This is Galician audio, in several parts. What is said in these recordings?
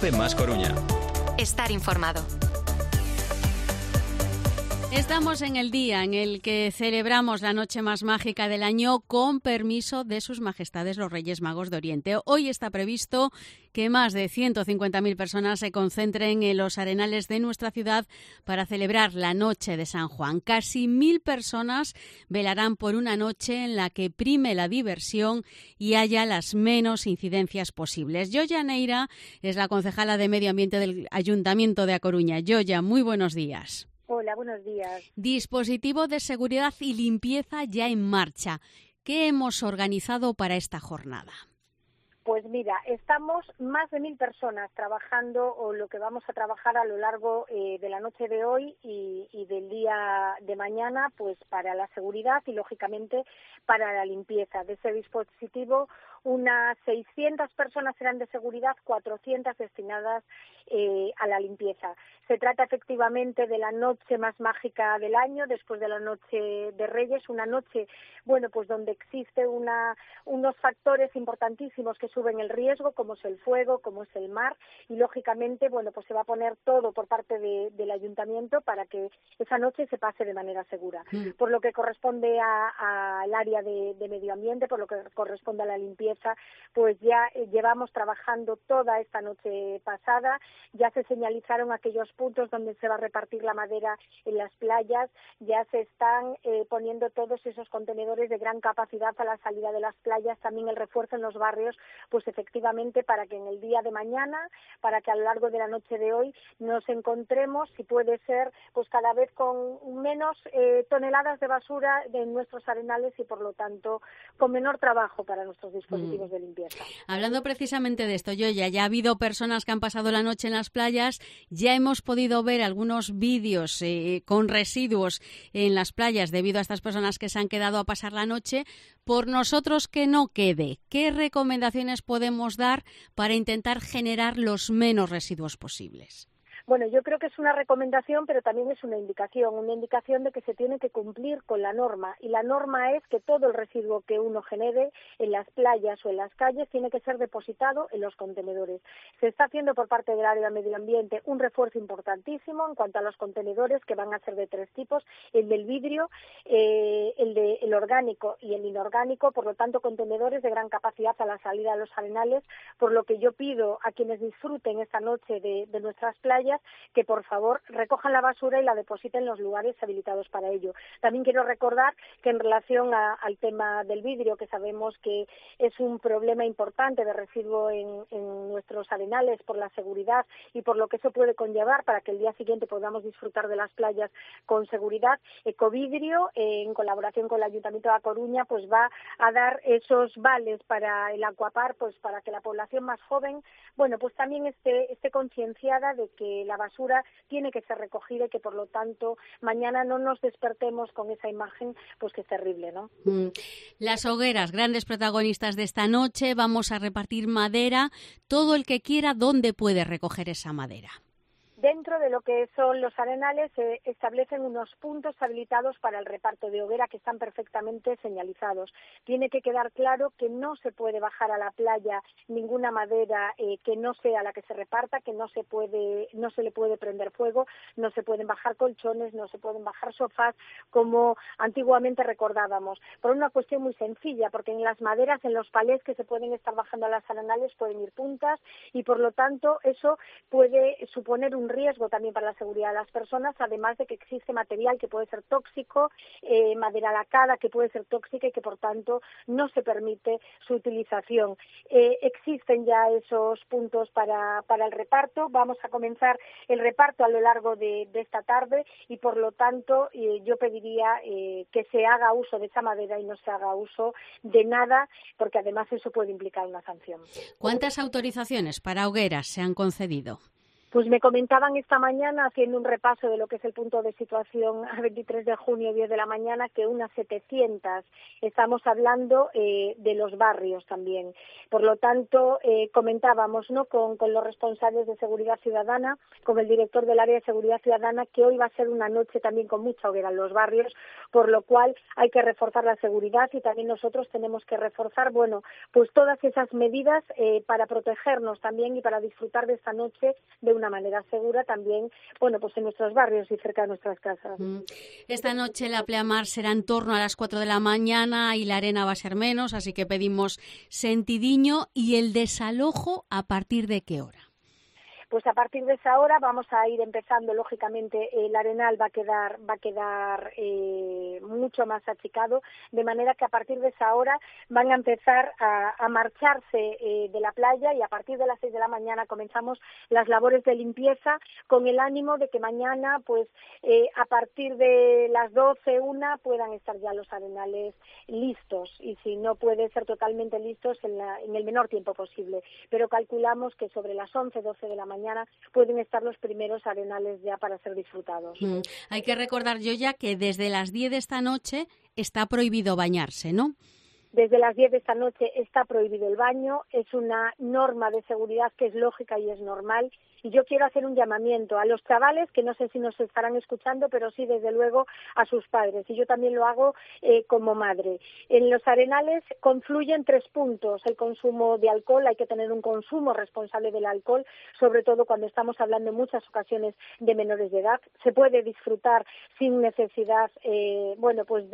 COPE más Coruña. Estar informado. Estamos en el día en el que celebramos la noche más mágica del año con permiso de sus majestades los Reyes Magos de Oriente. Hoy está previsto que más de 150.000 personas se concentren en los arenales de nuestra ciudad para celebrar la noche de San Juan. Casi 1.000 personas velarán por una noche en la que prime la diversión y haya las menos incidencias posibles. Yoya Neira es la concejala de Medio Ambiente del Ayuntamiento de A Coruña. Yoya, muy buenos días. Hola, buenos días. Dispositivo de seguridad y limpieza ya en marcha. ¿Qué hemos organizado para esta jornada? Pues mira, estamos más de 1.000 personas trabajando, o lo que vamos a trabajar a lo largo de la noche de hoy y del día de mañana, pues para la seguridad y, lógicamente, para la limpieza de ese dispositivo. Unas 600 personas serán de seguridad, 400 destinadas a la limpieza. Se trata efectivamente de la noche más mágica del año, después de la noche de Reyes, una noche, bueno, pues donde existe unos factores importantísimos que suben el riesgo, como es el fuego, como es el mar, y lógicamente, bueno, pues se va a poner todo por parte del ayuntamiento para que esa noche se pase de manera segura. Por lo que corresponde al área de medio ambiente, por lo que corresponde a la limpieza, pues ya llevamos trabajando toda esta noche pasada. Ya se señalizaron aquellos puntos donde se va a repartir la madera en las playas, ya se están poniendo todos esos contenedores de gran capacidad a la salida de las playas, también el refuerzo en los barrios, pues efectivamente para que en el día de mañana, para que a lo largo de la noche de hoy nos encontremos, si puede ser, pues cada vez con menos toneladas de basura de nuestros arenales y por lo tanto con menor trabajo para nuestros dispositivos de limpieza. Hablando precisamente de esto, Yoya, ya ha habido personas que han pasado la noche en las playas, ya hemos podido ver algunos vídeos con residuos en las playas debido a estas personas que se han quedado a pasar la noche. Por nosotros que no quede, ¿qué recomendaciones podemos dar para intentar generar los menos residuos posibles? Bueno, yo creo que es una recomendación, pero también es una indicación de que se tiene que cumplir con la norma. Y la norma es que todo el residuo que uno genere en las playas o en las calles tiene que ser depositado en los contenedores. Se está haciendo por parte del área de medio ambiente un refuerzo importantísimo en cuanto a los contenedores, que van a ser de 3 tipos: el del vidrio, el orgánico y el inorgánico, por lo tanto contenedores de gran capacidad a la salida de los arenales, por lo que yo pido a quienes disfruten esta noche de nuestras playas que por favor recojan la basura y la depositen en los lugares habilitados para ello. También quiero recordar que en relación al tema del vidrio, que sabemos que es un problema importante de residuo en nuestros arenales por la seguridad y por lo que eso puede conllevar para que el día siguiente podamos disfrutar de las playas con seguridad, Ecovidrio, en colaboración con el Ayuntamiento de A Coruña, pues va a dar esos vales para el Aquapar, pues para que la población más joven, bueno, pues también esté concienciada de que la basura tiene que ser recogida y que por lo tanto mañana no nos despertemos con esa imagen pues que es terrible, ¿no? Las hogueras, grandes protagonistas de esta noche. Vamos a repartir madera. Todo el que quiera, ¿dónde puede recoger esa madera? Dentro de lo que son los arenales se establecen unos puntos habilitados para el reparto de hoguera que están perfectamente señalizados. Tiene que quedar claro que no se puede bajar a la playa ninguna madera que no sea la que se reparta, que no se le puede prender fuego, no se pueden bajar colchones, no se pueden bajar sofás, como antiguamente recordábamos, por una cuestión muy sencilla, porque en las maderas, en los palés que se pueden estar bajando a las arenales pueden ir puntas y por lo tanto eso puede suponer un riesgo también para la seguridad de las personas, además de que existe material que puede ser tóxico, madera lacada que puede ser tóxica y que por tanto no se permite su utilización. Existen ya esos puntos para el reparto. Vamos a comenzar el reparto a lo largo de esta tarde y por lo tanto yo pediría que se haga uso de esa madera y no se haga uso de nada, porque además eso puede implicar una sanción. ¿Cuántas autorizaciones para hogueras se han concedido? Pues me comentaban esta mañana, haciendo un repaso de lo que es el punto de situación a 23 de junio, 10 de la mañana, que unas 700. Estamos hablando de los barrios también. Por lo tanto, comentábamos, ¿no?, con los responsables de seguridad ciudadana, con el director del área de seguridad ciudadana, que hoy va a ser una noche también con mucha hoguera en los barrios, por lo cual hay que reforzar la seguridad y también nosotros tenemos que reforzar, bueno, pues todas esas medidas para protegernos también y para disfrutar de esta noche de una manera segura también, bueno, pues en nuestros barrios y cerca de nuestras casas. Esta noche la pleamar será en torno a las 4 de la mañana y la arena va a ser menos, así que pedimos sentidiño. ¿Y el desalojo a partir de qué hora? Pues a partir de esa hora vamos a ir empezando, lógicamente el Arenal va a quedar mucho más achicado, de manera que a partir de esa hora van a empezar a marcharse de la playa y a partir de las 6 de la mañana comenzamos las labores de limpieza con el ánimo de que mañana, pues a partir de las 12, 1, puedan estar ya los arenales listos y si no puede ser totalmente listos en el menor tiempo posible, pero calculamos que sobre las 11, 12 de la mañana pueden estar los primeros arenales ya para ser disfrutados. Hay que recordar, Yoya, que desde las 10 de esta noche está prohibido bañarse, ¿no? Desde las 10 de esta noche está prohibido el baño, es una norma de seguridad que es lógica y es normal. Y yo quiero hacer un llamamiento a los chavales, que no sé si nos estarán escuchando, pero sí, desde luego, a sus padres. Y yo también lo hago como madre. En los arenales confluyen 3 puntos. El consumo de alcohol, hay que tener un consumo responsable del alcohol, sobre todo cuando estamos hablando en muchas ocasiones de menores de edad. Se puede disfrutar sin necesidad, bueno, pues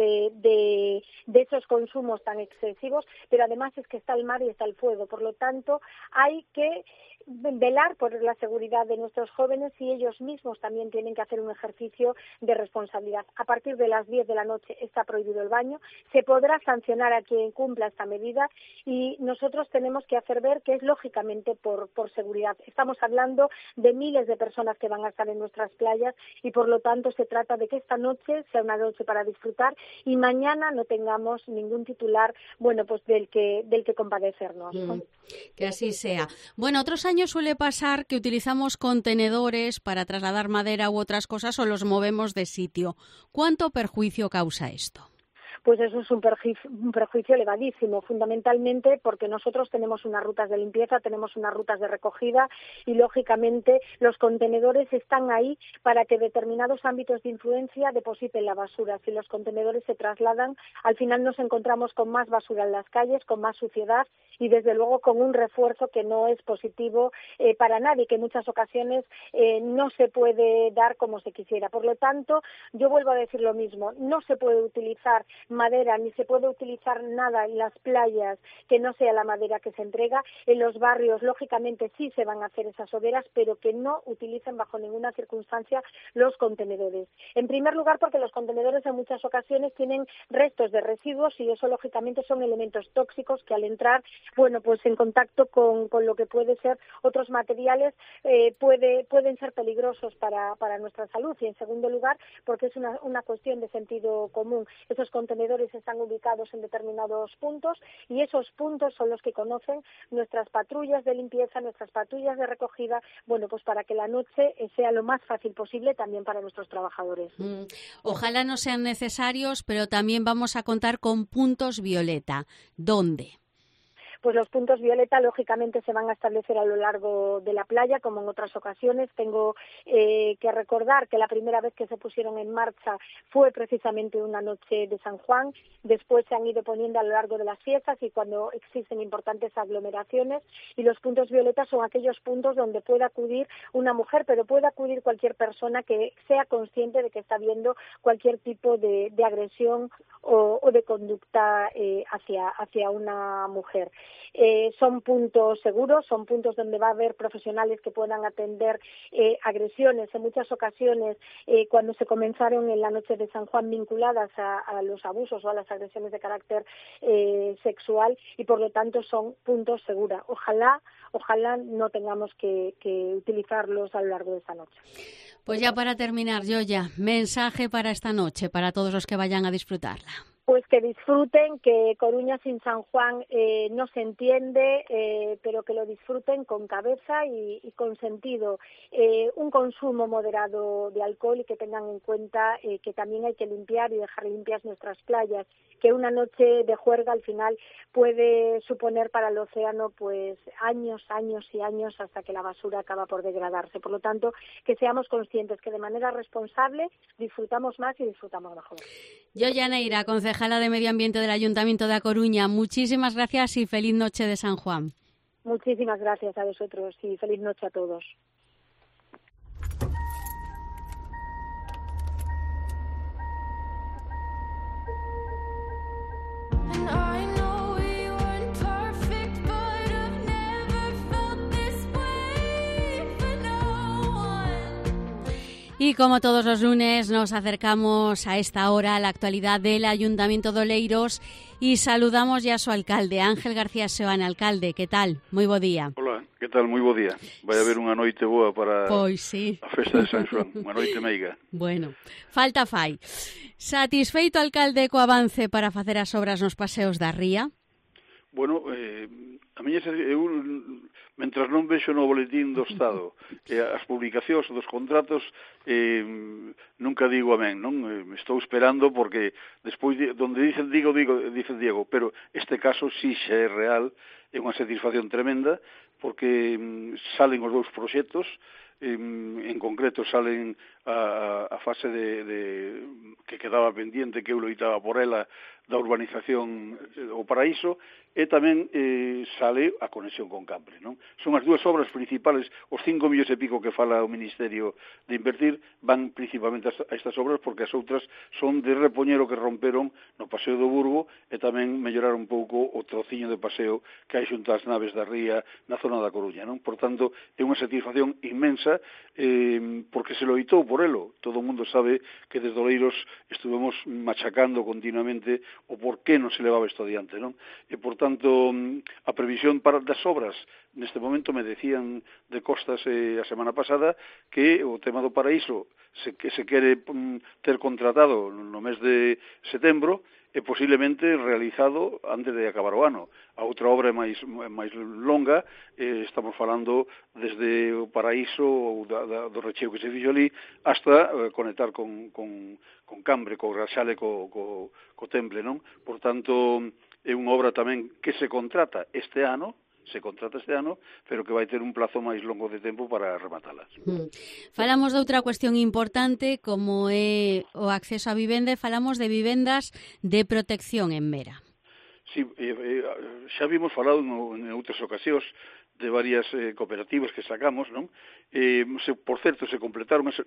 de esos consumos tan excesivos, pero además es que está el mar y está el fuego. Por lo tanto, hay que velar por la seguridad de nuestros jóvenes y ellos mismos también tienen que hacer un ejercicio de responsabilidad. A partir de las 10 de la noche está prohibido el baño, se podrá sancionar a quien cumpla esta medida y nosotros tenemos que hacer ver que es lógicamente por seguridad. Estamos hablando de miles de personas que van a estar en nuestras playas y por lo tanto se trata de que esta noche sea una noche para disfrutar y mañana no tengamos ningún titular, bueno, pues del que compadecernos, ¿no? Que así sea. Bueno, otros años suele pasar que utilizamos contenedores para trasladar madera u otras cosas o los movemos de sitio. ¿Cuánto perjuicio causa esto? Pues eso es un perjuicio elevadísimo, fundamentalmente porque nosotros tenemos unas rutas de limpieza, tenemos unas rutas de recogida y, lógicamente, los contenedores están ahí para que determinados ámbitos de influencia depositen la basura. Si los contenedores se trasladan, al final nos encontramos con más basura en las calles, con más suciedad y, desde luego, con un refuerzo que no es positivo para nadie, que en muchas ocasiones no se puede dar como se quisiera. Por lo tanto, yo vuelvo a decir lo mismo, no se puede utilizar madera ni se puede utilizar nada en las playas que no sea la madera que se entrega. En los barrios, lógicamente, sí se van a hacer esas hogueras, pero que no utilicen bajo ninguna circunstancia los contenedores. En primer lugar, porque los contenedores en muchas ocasiones tienen restos de residuos y eso, lógicamente, son elementos tóxicos que al entrar, bueno, pues en contacto con lo que puede ser otros materiales pueden ser peligrosos para nuestra salud. Y en segundo lugar, porque es una cuestión de sentido común. Esos contenedores están ubicados en determinados puntos y esos puntos son los que conocen nuestras patrullas de limpieza, nuestras patrullas de recogida, bueno, pues para que la noche sea lo más fácil posible también para nuestros trabajadores. Ojalá no sean necesarios, pero también vamos a contar con puntos violeta. ¿Dónde? Pues los puntos violeta, lógicamente, se van a establecer a lo largo de la playa, como en otras ocasiones. Tengo que recordar que la primera vez que se pusieron en marcha fue precisamente una noche de San Juan. Después se han ido poniendo a lo largo de las fiestas y cuando existen importantes aglomeraciones. Y los puntos violeta son aquellos puntos donde puede acudir una mujer, pero puede acudir cualquier persona que sea consciente de que está viendo cualquier tipo de agresión o de conducta hacia una mujer. Son puntos seguros, son puntos donde va a haber profesionales que puedan atender agresiones. En muchas ocasiones, cuando se comenzaron en la noche de San Juan vinculadas a los abusos o a las agresiones de carácter sexual y por lo tanto son puntos seguros. Ojalá no tengamos que utilizarlos a lo largo de esta noche. Pues ya para terminar, Yoya, mensaje para esta noche, para todos los que vayan a disfrutarla. pues que disfruten, que Coruña sin San Juan no se entiende, pero que lo disfruten con cabeza y con sentido. Un consumo moderado de alcohol y que tengan en cuenta que también hay que limpiar y dejar limpias nuestras playas, que una noche de juerga al final puede suponer para el océano pues años y años hasta que la basura acaba por degradarse. Por lo tanto, que seamos conscientes que de manera responsable disfrutamos más y disfrutamos mejor. Yoya Neira, concejala de Medio Ambiente del Ayuntamiento de A Coruña, muchísimas gracias y feliz noche de San Juan. Muchísimas gracias a vosotros y feliz noche a todos. Y como todos los lunes nos acercamos a esta hora a la actualidad del Ayuntamiento de Oleiros y saludamos ya a su alcalde, Ángel García Seoane. Alcalde, ¿qué tal? Moi bo día. Hola, ¿qué tal? Moi bo día. Vai haber unha noite boa para pois sí. A festa de San Xoán, unha noite meiga. Bueno, falta fai. Satisfeito, alcalde, co avance para facer as obras nos paseos da ría? Bueno, a miña eu mentras non vexo no boletín do Estado as publicacións dos contratos, nunca digo amén, non? Estou esperando porque despois donde dicen dicen Diego, pero este caso sí xa é real, é unha satisfacción tremenda porque salen os dous proxectos, en concreto salen a fase de que quedaba pendiente, que eu loitaba por ela, da urbanización o Paraíso, e tamén sale a conexión con Cambre, non? Son as dúas obras principales, os 5 millóns e pico que fala o Ministerio de invertir, van principalmente a estas obras porque as outras son de repoñer o que romperon no Paseo do Burgo e tamén mellorar un pouco o trociño de paseo que hai xunto ás naves da ría na zona da Coruña, non? Por tanto, é unha satisfacción inmensa porque se loitou por elo. Todo o mundo sabe que desde Oleiros estuvemos machacando continuamente o por que non se levaba isto adiante, non? E, por tanto, a previsión das obras, neste momento me decían de Costas a semana pasada que o tema do Paraíso se quere ter contratado no mes de setembro e posiblemente realizado antes de acabar o ano. A outra obra é máis longa, estamos falando desde o Paraíso ou do recheo que se fixo ali hasta conectar con Cambre, co Graxale, co Temple, non? Por tanto, é unha obra tamén que se contrata este ano, pero que vai ter un plazo máis longo de tempo para rematalas. Falamos de outra cuestión importante como é o acceso a vivenda e falamos de vivendas de protección en Mera. Sí, xa vimos falado en outras ocasións de varias cooperativas que sacamos, non? Por certo, se completaron as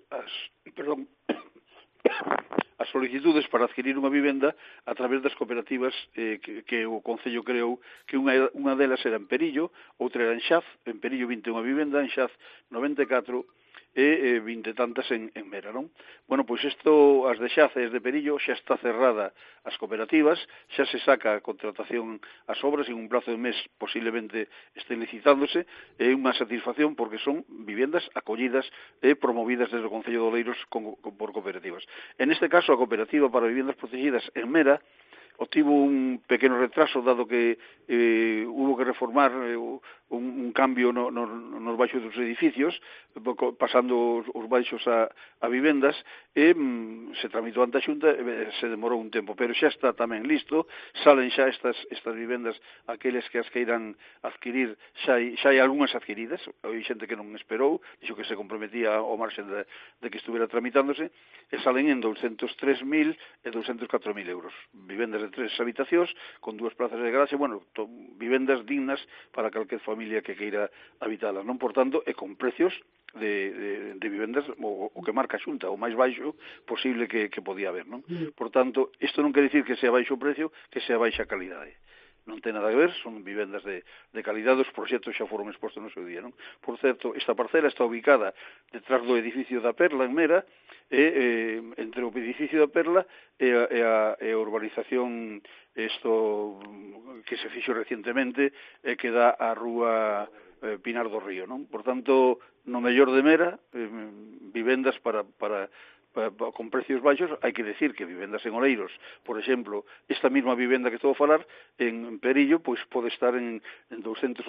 solicitudes para adquirir unha vivenda a través das cooperativas que o Concello creou, que unha delas era en Perillo, outra era en Xaz, en Perillo 21 vivenda, en Xaz 94 e 20 tantas en Mera, non? Bueno, pois isto, as de Xaz e as de Perillo, xa está cerrada as cooperativas, xa se saca a contratación as obras en un plazo de mes, posiblemente estén licitándose, é unha satisfacción porque son vivendas acollidas e promovidas desde o Concello de Oleiros por cooperativas. En este caso, a cooperativa para vivendas protegidas en Mera obtivo un pequeno retraso, dado que hubo que reformar un cambio nos baixos dos edificios, pasando os baixos a vivendas, e se tramitou ante a Xunta, se demorou un tempo, pero xa está tamén listo, salen xa estas vivendas, aqueles que as queiran adquirir, xa hai algunhas adquiridas, hai xente que non esperou, dixo que se comprometía ao marxen de que estuviera tramitándose, e salen en 203.000 e 204.000 euros, vivendas de 3 habitacións, con 2 plazas de garaxe, bueno, vivendas dignas para calquer familia que queira habitalas, non? Por tanto, e con precios de vivendas o que marca a Xunta, o máis baixo posible que podía haber, non? Por tanto, isto non quere dicir que sea baixo o precio, que sea baixa calidade. Non ten nada que ver, son vivendas de calidade, os proxectos xa foron expostos no seu día, non? Por certo, esta parcela está ubicada detrás do edificio da Perla, en Mera, e entre o edificio da Perla e a urbanización que se fixo recientemente e que dá a rúa Pinar do Río, non? Por tanto, no mellor de Mera, vivendas para con precios baixos. Hai que decir que vivendas en Oleiros, por exemplo, esta mesma vivenda que estou a falar, en Perillo, pois pode estar en 280,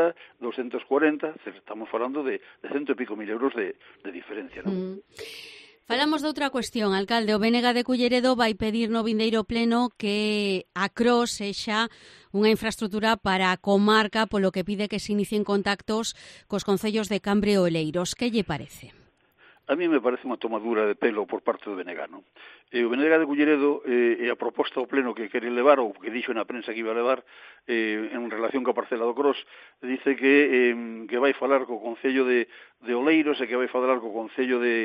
240, estamos falando de 100 e pico mil euros de diferencia, non? Falamos de outra cuestión, alcalde. O BNG de Culleredo vai pedir no vindeiro pleno que a CROS sexa unha infraestructura para a comarca, polo que pide que se inicien contactos cos concellos de Cambre e Oleiros. Que lle parece? A mí me parece unha tomadura de pelo por parte do BNG, non? O BNG de Culleredo e a proposta ao pleno que quere levar, ou que dixo na prensa que iba a levar, en relación coa parcela do Cros, dice que vai falar co Concello de Oleiros e que vai falar co Concello de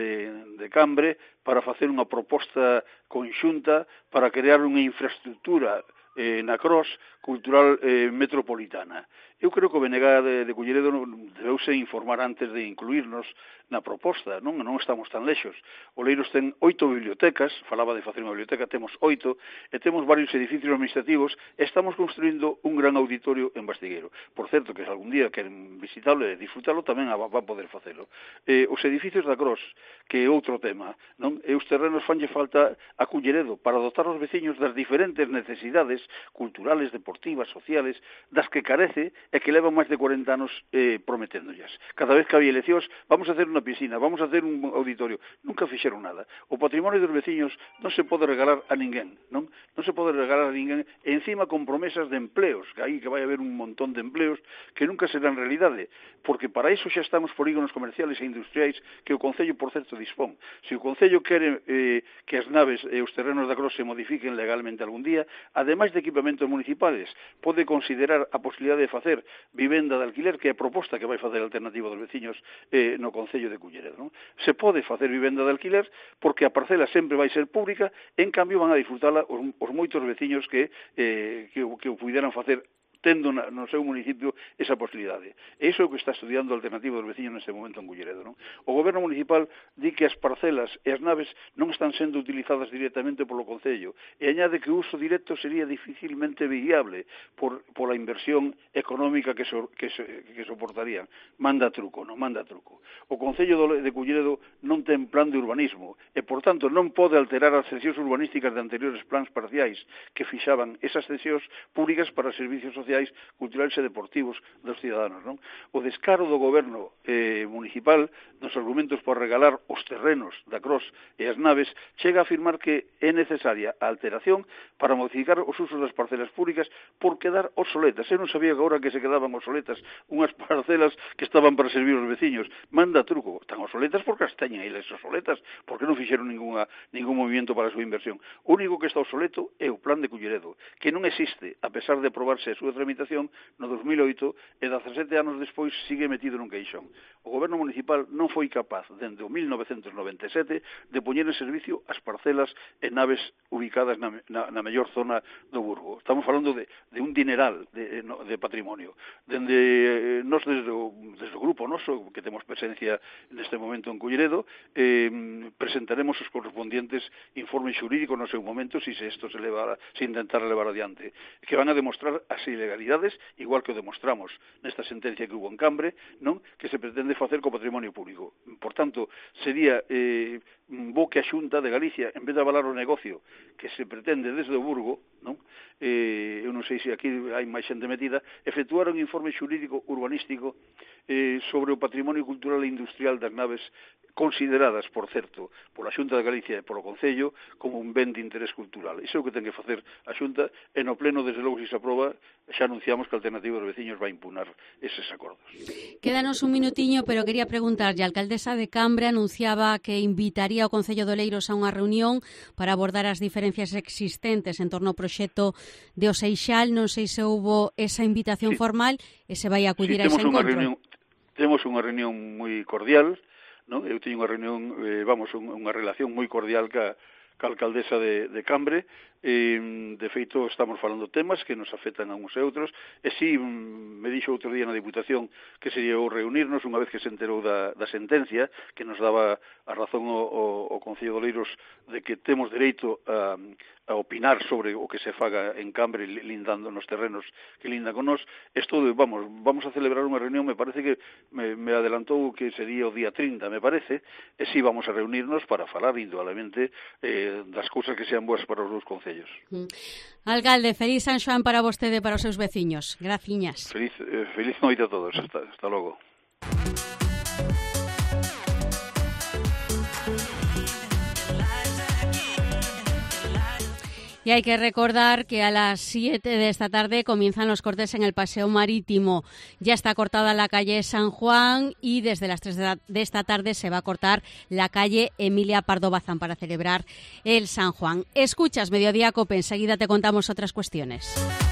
Cambre para facer unha proposta conxunta para crear unha infraestructura na Cros cultural metropolitana. Eu creo que o BNG de Culleredo debeuse informar antes de incluirnos na proposta, non estamos tan lexos. Oleiros ten 8 bibliotecas, falaba de facer unha biblioteca, temos 8, e temos varios edificios administrativos, e estamos construindo un gran auditorio en Bastigueiro. Por certo, que se algún día queren visitarlo e disfrutalo, tamén van poder facelo. Os edificios da Cros, que é outro tema, non? E os terrenos fanlle falta a Culleredo para dotar os veciños das diferentes necesidades culturales, deportivas, sociales, das que carece e que levan máis de 40 anos prometéndollas. Cada vez que había eleccións, vamos a hacer unha piscina, vamos a hacer un auditorio. Nunca fixeron nada. O patrimonio dos veciños non se pode regalar a ninguén, non? Non se pode regalar a ninguén, e encima con promesas de empleos, que aí que vai haber un montón de empleos que nunca serán realidade, porque para iso xa están os polígonos comerciales e industriais que o Concello, por certo, dispón. Se o Concello quere que as naves e os terrenos da Cros se modifiquen legalmente algún día, ademais de equipamentos municipales, pode considerar a posibilidade de facer vivenda de alquiler, que é a proposta que vai facer a Alternativa dos Veciños no Concello de Culleredo, non? Se pode facer vivenda de alquiler porque a parcela sempre vai ser pública, en cambio van a disfrutala os moitos veciños que o puderan facer tendo no seu municipio esa posibilidade. E iso é o que está estudiando a Alternativa dos Veciños neste momento en Culleredo, non? O Goberno Municipal di que as parcelas e as naves non están sendo utilizadas directamente polo Concello, e añade que o uso directo sería dificilmente viable pola inversión económica que soportarían. Manda truco, non manda truco. O Concello de Culleredo non ten plan de urbanismo e, por tanto, non pode alterar as cesións urbanísticas de anteriores plans parciais que fixaban esas cesións públicas para servicios sociais, culturales e deportivos dos ciudadanos, non? O descaro do goberno municipal nos argumentos por regalar os terrenos da Cros e as naves chega a afirmar que é necesaria a alteración para modificar os usos das parcelas públicas por quedar obsoletas. Eu non sabía que agora que se quedaban obsoletas unhas parcelas que estaban para servir aos veciños. Manda truco, tan obsoletas porque as teñen eles obsoletas, porque non fixeron ningún movimento para a súa inversión. O único que está obsoleto é o plan de Culleredo, que non existe, a pesar de aprobarse a súa tramitación no 2008 e 17 anos despois sigue metido nun queixón. O Goberno Municipal non foi capaz, dende o 1997, de poñer en servicio as parcelas e naves ubicadas na mellor zona do Burgo. Estamos falando de un dineral de patrimonio. Nos desde o grupo noso, que temos presencia neste momento en Culleredo, presentaremos os correspondientes informes xurídicos no seu momento se intentar levar adiante, que van a demostrar as ilegalidades, igual que o demostramos nesta sentencia que hubo en Cambre, non? Que se pretende facer co patrimonio público. Por tanto, sería bo que a Xunta de Galicia, en vez de avalar o negocio que se pretende desde o Burgo, non? Eu non sei se aquí hai máis xente metida, efectuar un informe xurídico urbanístico sobre o patrimonio cultural e industrial das naves consideradas, por certo, pola Xunta de Galicia e polo Concello como un ben de interés cultural. Iso é o que ten que facer a Xunta, e no pleno, desde logo, se se aproba, xa anunciamos que a Alternativa dos Veciños vai impugnar eses acordos. Quédanos un minutiño, pero quería preguntarlle, a alcaldesa de Cambre anunciaba que invitaría ao Concello de Oleiros a unha reunión para abordar as diferencias existentes en torno ao proxecto de Oseixal. Non sei se houbo esa invitación formal e se vai acudir a ese encontro. Temos unha reunión moi cordial, non? Eu teño unha reunión, unha relación moi cordial ca alcaldesa de Cambre, De feito, estamos falando temas que nos afectan a uns e outros, e si me dixo outro día na Diputación que sería o reunirnos unha vez que se enterou da sentencia, que nos daba a razón o Concello de Oleiros de que temos dereito a opinar sobre o que se faga en Cambre lindando nos terrenos que lindan con nós. Isto, vamos a celebrar unha reunión, me parece que me adelantou que sería o día 30, me parece, e si vamos a reunirnos para falar indudablemente das cousas que sean boas para os dous concellos. Alcalde, feliz San Xoán para vostede e para os seus veciños. Graciñas. Feliz noite a todos. Hasta logo. Y hay que recordar que a las 7 de esta tarde comienzan los cortes en el Paseo Marítimo. Ya está cortada la calle San Juan y desde las 3 de esta tarde se va a cortar la calle Emilia Pardo Bazán para celebrar el San Juan. Escuchas Mediodía COPE, enseguida te contamos otras cuestiones.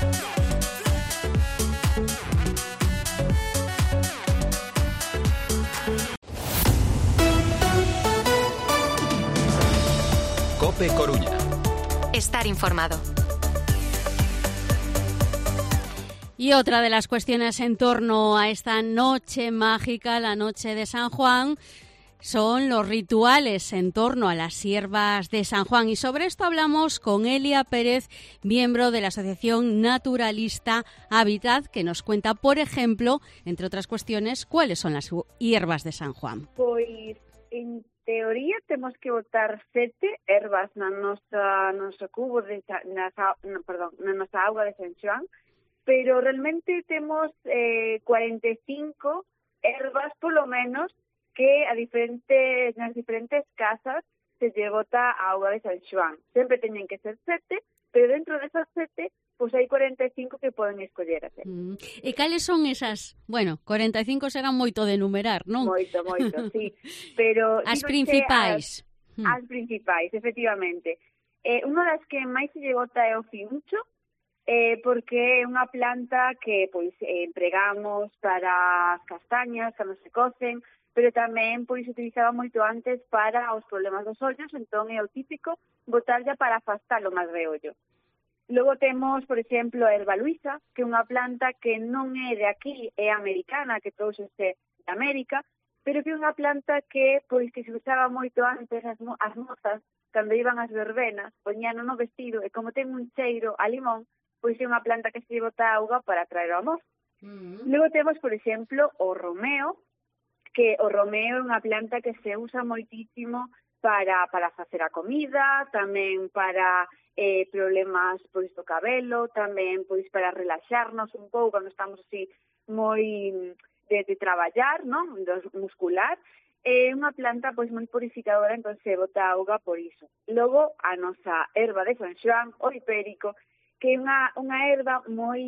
COPE Coruña. Estar informado. Y otra de las cuestiones en torno a esta noche mágica, la noche de San Juan, son los rituales en torno a las siervas de San Juan. Y sobre esto hablamos con Elia Pérez, miembro de la Asociación Naturalista Habitat, que nos cuenta, por ejemplo, entre otras cuestiones, cuáles son las hierbas de San Juan. Pois, en teoría, temos que botar 7 ervas na noso cubo na nosa auga de San Xoán, pero realmente temos 45 ervas, polo menos, que nas diferentes casas se lle bota a auga de San Xoán. Sempre teñen que ser 7, pero dentro desas 7, pois hai 45 que poden escoller hacer. E cales son esas? Bueno, 45 serán moito de numerar, non? Moito, sí. Pero as principais. As principais, efectivamente. Unha das que máis se lle bota é o fiuncho, porque é unha planta que pois empregamos para as castañas, cando se cocen, pero tamén pois se utilizaba moito antes para os problemas dos ollos, entón é o típico botarlla para afastar o mal de ollo. Logo temos, por exemplo, a erva luisa, que é unha planta que non é de aquí, é americana, que trouxese de América, pero que é unha planta que pois que se usaba moito antes as mozas, cando iban ás verbenas, poñían no vestido, e como ten un cheiro a limón, pois é unha planta que se bota auga para traer o amor. Logo temos, por exemplo, o romeo, que o romeo é unha planta que se usa moitísimo para facer a comida, tamén para problemas pois do cabelo, tamén pois para relaxarnos un pouco cando estamos así moi de traballar, non? Muscular. É unha planta pois moi purificadora, entón se bota auga por iso. Logo, a nosa erva de San Xoán, o hipérico, que é unha erva moi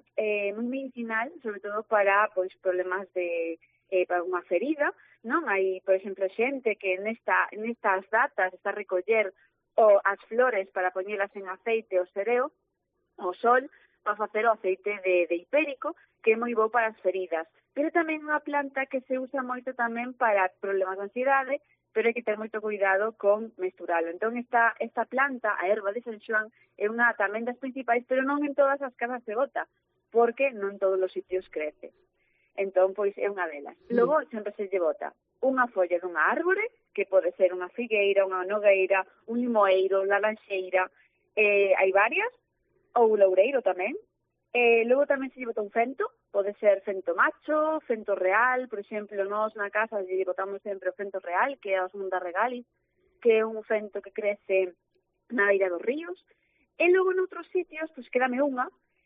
medicinal, sobre todo para pois problemas de para unha ferida, non? Hai, por exemplo, xente que nestas datas está a recoller as flores para poñelas en aceite o cereo, o sol, para facer o aceite de hipérico, que é moi bo para as feridas. Pero tamén unha planta que se usa moito tamén para problemas de ansiedade, pero hai que ter moito cuidado con mesturalo. Entón, esta planta, a erva de San Xoán, é unha tamén das principais, pero non en todas as casas se bota, porque non en todos os sitios crece. Entón, pois, é unha delas. Logo, sempre se lle bota unha folla dunha árbore, que pode ser unha figueira, unha nogueira, un limoeiro, laranxeira, hai varias, ou loureiro tamén. Logo tamén se lle bota un fento, pode ser fento macho, fento real, por exemplo, nós na casa lle botamos sempre o fento real, que é a Osmunda regalis, que é un fento que crece na beira dos ríos. E logo noutros sitios, pois quedame unha,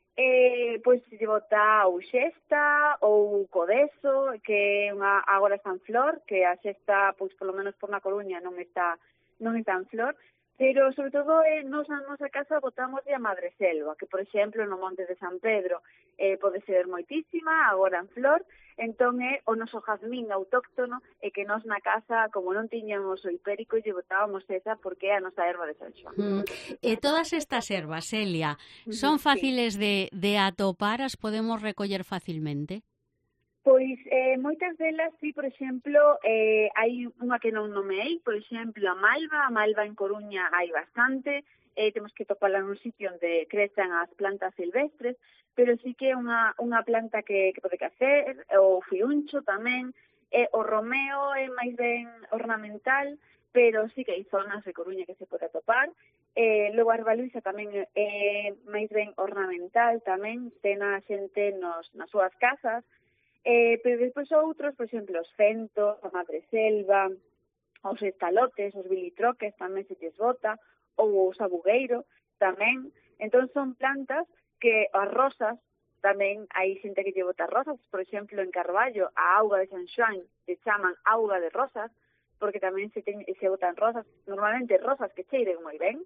pois se lle bota ou xesta ou codeso, que é unha agora está en flor, que a xesta, pois polo menos por na Coruña non está en flor, pero sobre todo nos na nosa casa botamos a madreselva, que por exemplo no Monte de San Pedro pode ser moitísima, agora en flor, entón é o noso jazmín autóctono, e que nos na casa, como non tiñamos o hipérico, lle botábamos esa porque é a nosa erva de San Xoán. E todas estas ervas, Elia, son fáciles de atopar, as podemos recoller facilmente? Pois moitas delas, sí, por exemplo, hai unha que non nomeei, por exemplo, a malva en Coruña hai bastante, temos que topala nun sitio onde crecen as plantas silvestres, pero sí que é unha planta que pode cacer, o fiuncho tamén, o romeo é máis ben ornamental, pero sí que hai zonas de Coruña que se pode atopar. Logo a erbaluisa tamén é máis ben ornamental tamén, ten a xente nas súas casas, pero despois outros, por exemplo, os fentos, a madreselva, os estalotes, os bilitroques tamén se lles bota, ou o sabugueiro tamén. Entón son plantas que as rosas tamén hai xente que lle bota rosas, por exemplo, en Carballo, a auga de San Xoán se chaman auga de rosas, porque tamén se botan rosas, normalmente rosas que cheiren moi ben.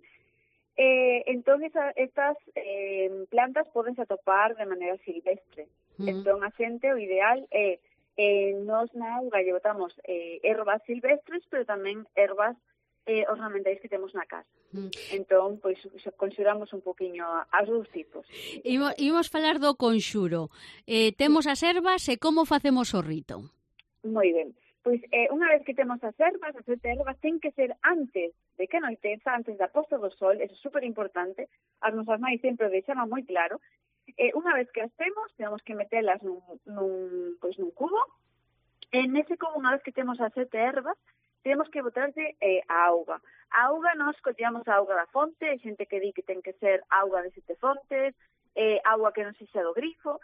Entón, estas plantas podense atopar de maneira silvestre. Entón, a xente, o ideal é nos na auga lle botamos ervas silvestres, pero tamén ervas ornamentais que temos na casa. Entón, pois, conxuramos un poquinho as dous tipos. Imos falar do conxuro. Temos as ervas e como facemos o rito? Moi ben. Pois, unha vez que temos as 7 ervas, ten que ser antes de que anoiteza, antes da posta do sol, eso é super importante, as nosas mães sempre o deixaban moi claro. Unha vez que as temos que metelas nun cubo, e nese cubo, unha vez que temos as 7 ervas, temos que botarse a auga. A auga, nós collamos a auga da fonte, hai xente que di que ten que ser auga de 7 fontes, auga que non sexa do grifo,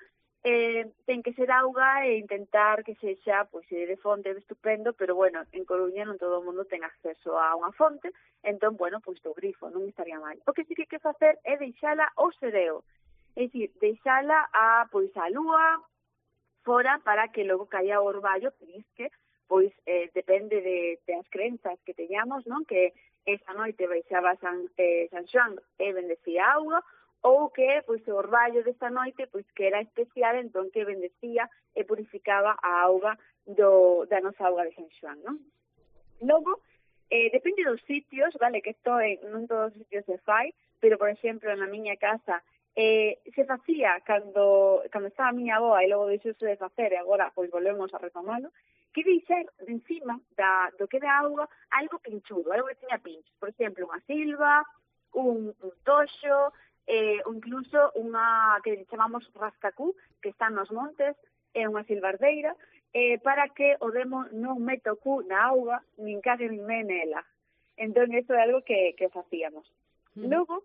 ten que ser auga e intentar que sexa, pois, de fonte estupendo, pero, bueno, en Coruña non todo o mundo ten acceso a unha fonte, entón, bueno, pois, do grifo, non estaría mal. O que sí que hai que facer é deixala ao sereo, é dicir, deixala a lúa fora para que logo caia o orballo, que pois, depende de as crenzas que teñamos, non? Que esa noite baixaba San Xoán e bendecía a auga, ou que, pois, o orballo desta noite, pois, que era especial, entón, que bendecía e purificaba a auga da nosa auga de San Xoán, non? Logo, depende dos sitios, vale, que isto non todos os sitios se fai, pero, por exemplo, na miña casa, se facía cando estaba a miña avoa e logo deixouse de facer e agora, pois, volvemos a retomalo, que deixar encima do que da auga algo pinchudo, algo que tiña pinchos, por exemplo, unha silva, un toxo, incluso unha que chamamos rascacú, que está nos montes, é unha silvardeira, para que o demo non meta o cu na auga, nin cague nin me nela. Entón, isto é algo que facíamos. Logo,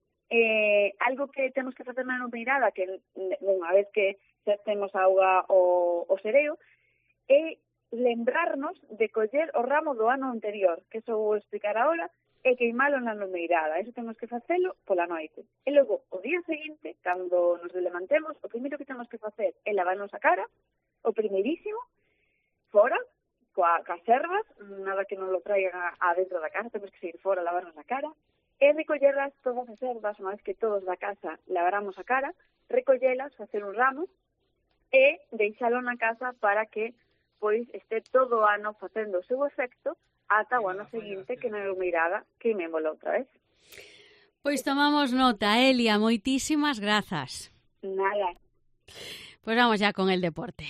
algo que temos que facer na numeirada, que unha vez que xa temos a auga o sereo, é lembrarnos de coller o ramo do ano anterior, que eso vou explicar agora, e queimalo na lumeirada. Eso temos que facelo pola noite. E logo, o día seguinte, cando nos levantemos, o primeiro que temos que facer é lavarnos a cara, o primeirísimo, fora, coas ervas, nada que non lo traigan adentro da casa, temos que seguir fora a lavarnos a cara, e recollerlas todas as ervas, unha vez que todos da casa laváramos a cara, recollelas, facer un ramo, e deixalo na casa para que, pois, este todo o ano facendo o seu efecto ata o ano seguinte que na lumeirada queimémolo outra vez. Pois tomamos nota, Elia, moitísimas grazas. Nada. Pois vamos ya con el deporte.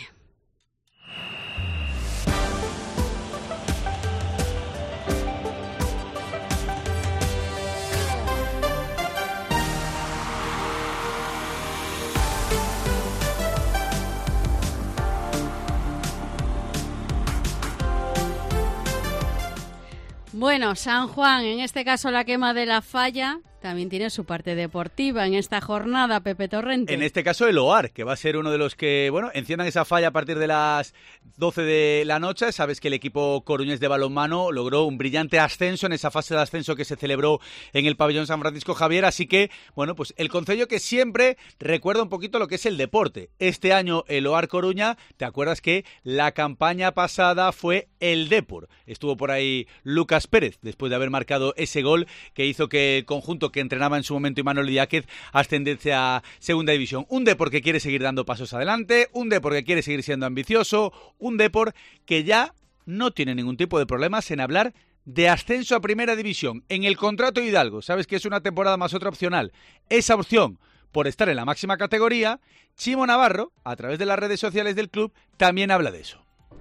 Bueno, San Juan, en este caso la quema de la falla, también tiene su parte deportiva en esta jornada, Pepe Torrente. En este caso el OAR, que va a ser uno de los que, bueno, enciendan esa falla a partir de las 12 de la noche. Sabes que el equipo coruñés de balonmano logró un brillante ascenso en esa fase de ascenso que se celebró en el pabellón San Francisco Javier, así que, bueno, pues el concello que siempre recuerda un poquito lo que es el deporte. Este año el OAR Coruña, ¿te acuerdas que la campaña pasada fue el Depor? Estuvo por ahí Lucas Pérez, después de haber marcado ese gol que hizo que el conjunto que entrenaba en su momento Imanol Diáquez ascendiese a segunda división. Un Depor que quiere seguir dando pasos adelante, un Depor que quiere seguir siendo ambicioso, un Depor que ya no tiene ningún tipo de problemas en hablar de ascenso a primera división. En el contrato de Hidalgo, sabes que es una temporada más otra opcional. Esa opción, por estar en la máxima categoría, Chimo Navarro, a través de las redes sociales del club, también habla de eso.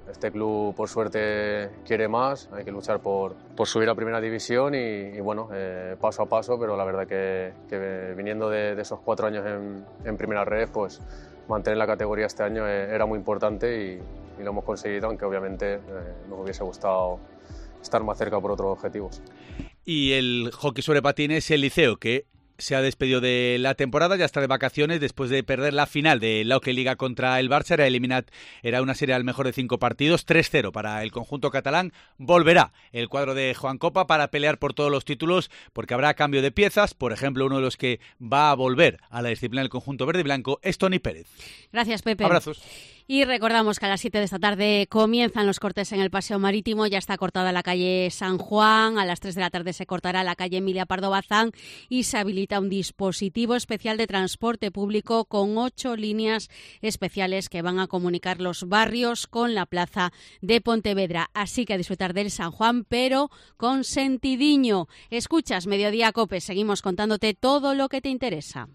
este club por suerte quiere más, hay que luchar por subir a primera división y bueno, paso a paso, pero la verdad que viniendo de esos 4 años en primera red, pues mantener la categoría este año era muy importante y lo hemos conseguido, aunque obviamente nos hubiese gustado estar más cerca por otros objetivos. Y el hockey sobre patines, el Liceo, que se ha despedido de la temporada, ya está de vacaciones después de perder la final de la Hockey Liga contra el Barça. Era una serie al mejor de 5 partidos, 3-0 para el conjunto catalán. Volverá el cuadro de Joan Copa para pelear por todos los títulos, porque habrá cambio de piezas. Por ejemplo, uno de los que va a volver a la disciplina del conjunto verde y blanco es Toni Pérez. Gracias, Pepe. Abrazos. Y recordamos que a las 7 de esta tarde comienzan los cortes en el Paseo Marítimo. Ya está cortada la calle San Juan. A las 3 de la tarde se cortará la calle Emilia Pardo Bazán y se habilita un dispositivo especial de transporte público con 8 líneas especiales que van a comunicar los barrios con la plaza de Pontevedra. Así que a disfrutar del San Juan, pero con sentidiño. Escuchas Mediodía Cope. Seguimos contándote todo lo que te interesa.